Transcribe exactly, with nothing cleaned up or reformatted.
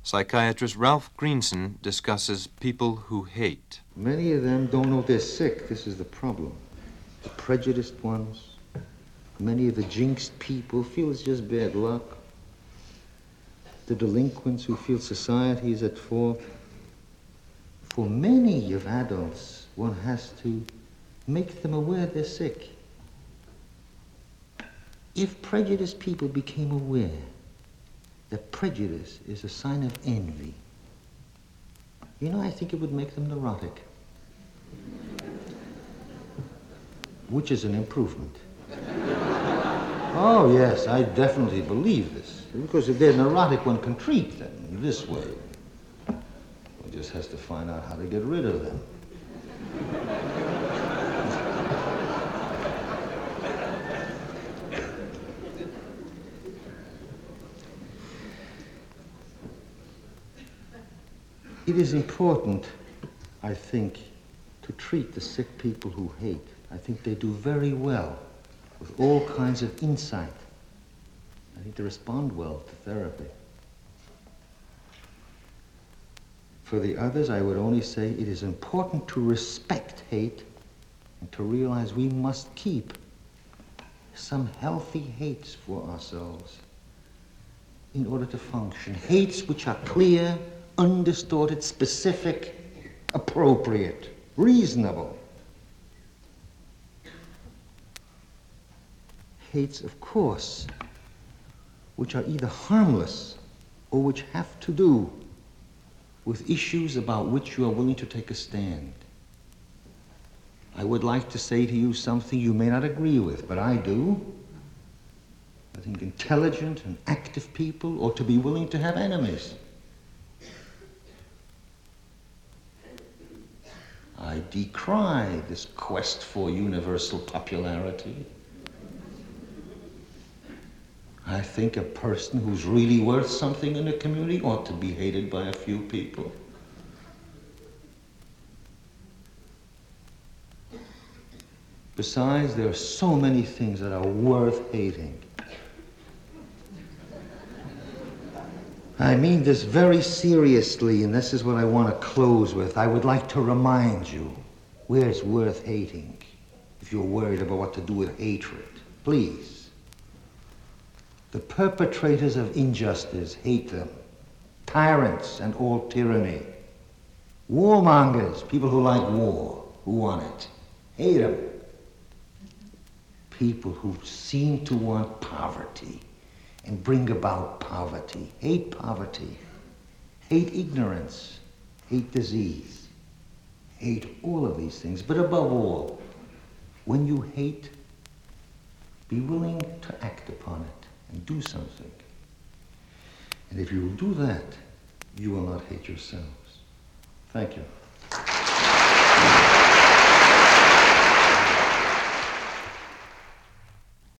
Psychiatrist Ralph Greenson discusses people who hate. Many of them don't know they're sick. This is the problem. The prejudiced ones, many of the jinxed people feel it's just bad luck. The delinquents who feel society is at fault. For many of adults, one has to make them aware they're sick. If prejudiced people became aware that prejudice is a sign of envy, you know, I think it would make them neurotic, which is an improvement. Oh, yes, I definitely believe this. Because if they're neurotic, one can treat them this way. One just has to find out how to get rid of them. It is important, I think, to treat the sick people who hate. I think they do very well with all kinds of insight. I think they respond well to therapy. For the others, I would only say it is important to respect hate and to realize we must keep some healthy hates for ourselves in order to function. Hates which are clear, undistorted, specific, appropriate, reasonable. Hates, of course, which are either harmless or which have to do with issues about which you are willing to take a stand. I would like to say to you something you may not agree with, but I do. I think intelligent and active people ought to be willing to have enemies. I decry this quest for universal popularity. I think a person who's really worth something in a community ought to be hated by a few people. Besides, there are so many things that are worth hating. I mean this very seriously, and this is what I want to close with. I would like to remind you where it's worth hating if you're worried about what to do with hatred. Please. The perpetrators of injustice, hate them. Tyrants and all tyranny. Warmongers, people who like war, who want it, hate them. People who seem to want poverty and bring about poverty, hate poverty, hate ignorance, hate disease, hate all of these things. But above all, when you hate, be willing to act upon it and do something. And if you will do that, you will not hate yourselves. Thank you.